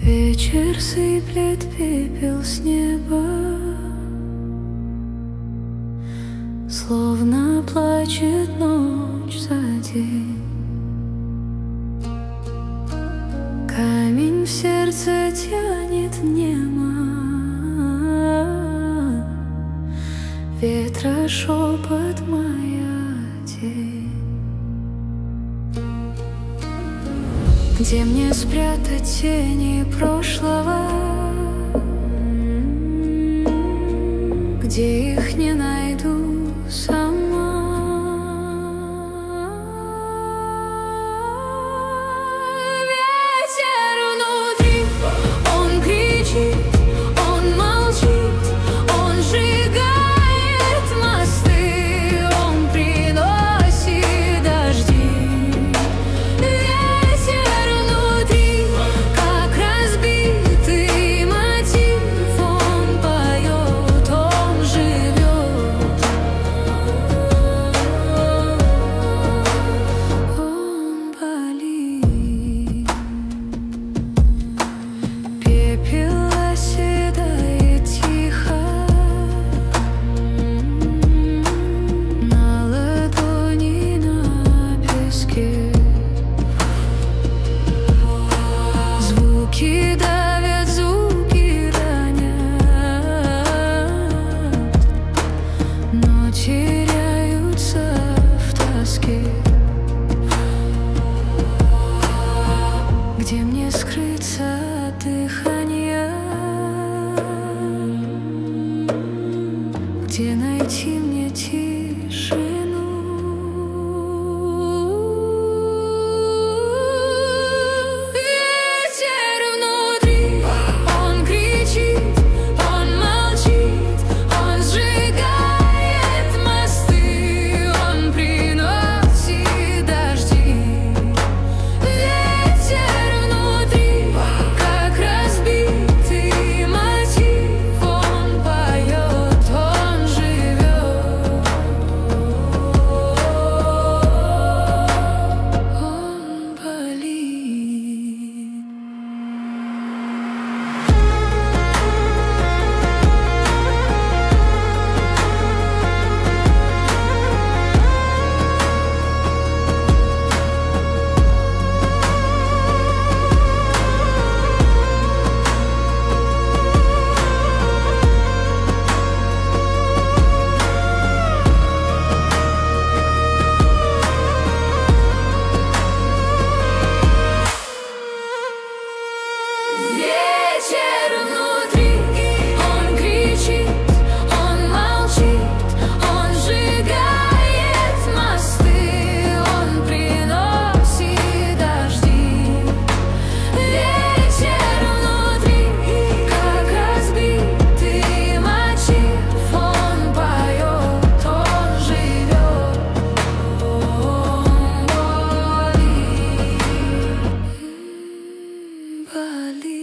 Вечер сыплет пепел с неба, словно плачет ночь за день. Камень в сердце тянет немо, ветра шепот моя тень. Где мне спрятать тени прошлого, где их не найду сама? Ветер внутри, он кричит, он молчит, он сжигает мосты, он приносит дожди. Давят, звуки ранят, но теряются в тоске. Где мне скрыться от дыхания, где найти мне тишину? Bali.